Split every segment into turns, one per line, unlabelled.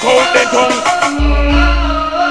take out the tongue.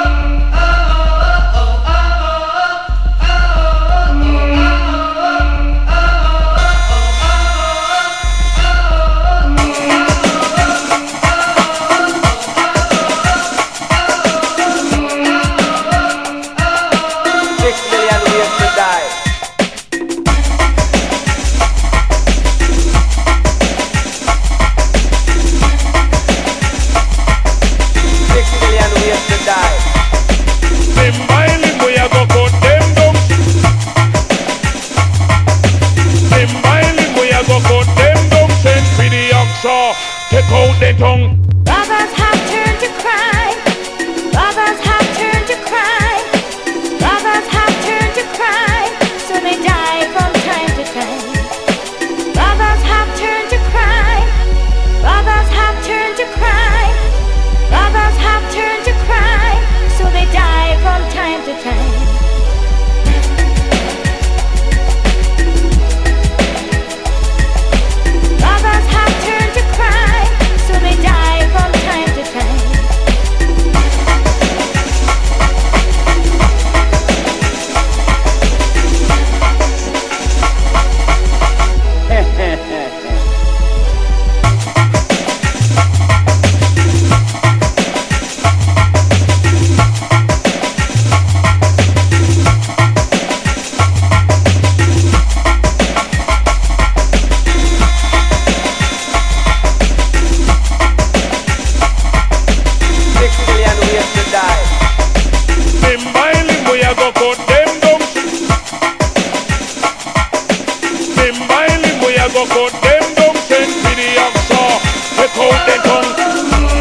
Take out the tongue.
Brothers have turned to cry. Brothers have turned to cry. Brothers have turned to cry. So they die from time to time. Brothers have turned to cry. Brothers have turned to cry. Brothers have turned to cry. So they die from time to time. Brothers have turned to cry, so they die from time to time.
Go cut them down, send for the oxa. Take out the tongue.